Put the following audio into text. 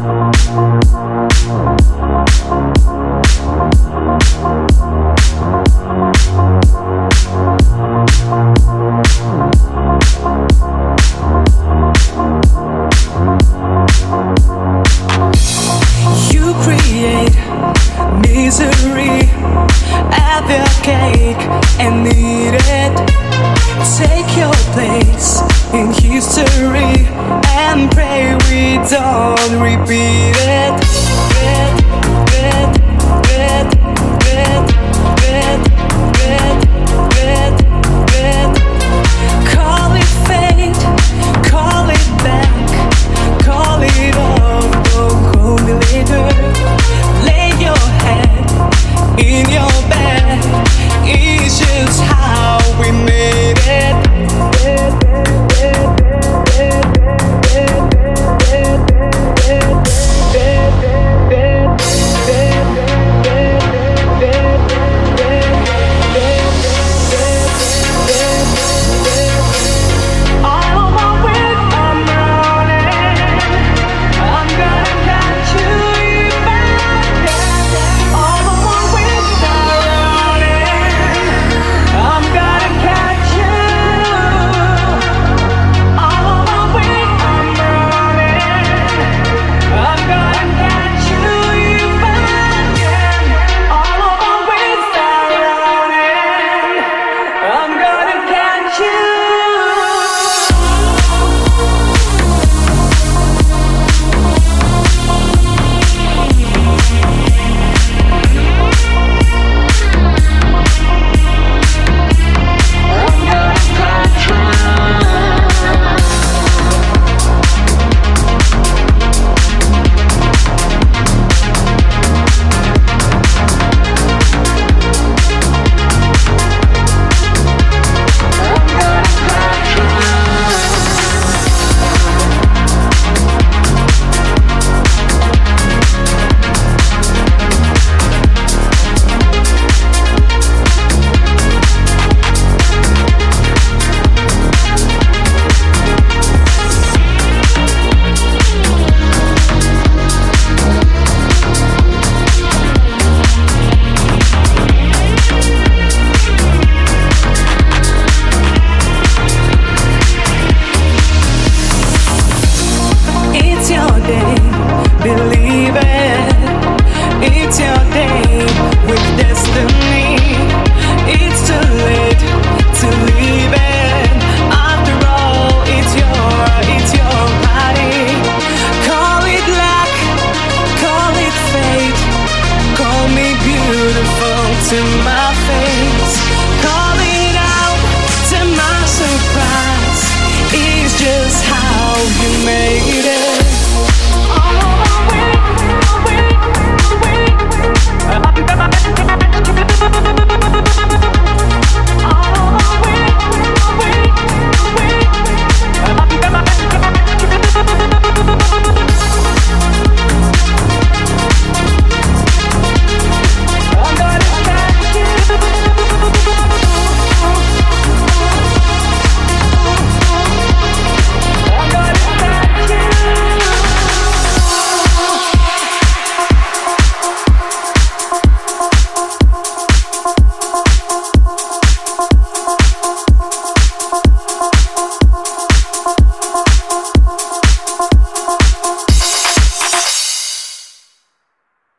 Misery, advocate and need it. Take your place in history and pray we don't repeat it. Call it fate, call it back, call it off, don't call me later. Lay your head in your bed, it's just how we made it. Believe it, it's your day with destiny. It's too late to leave it. After all, it's your party. Call it luck, call it fate, call me beautiful tonight.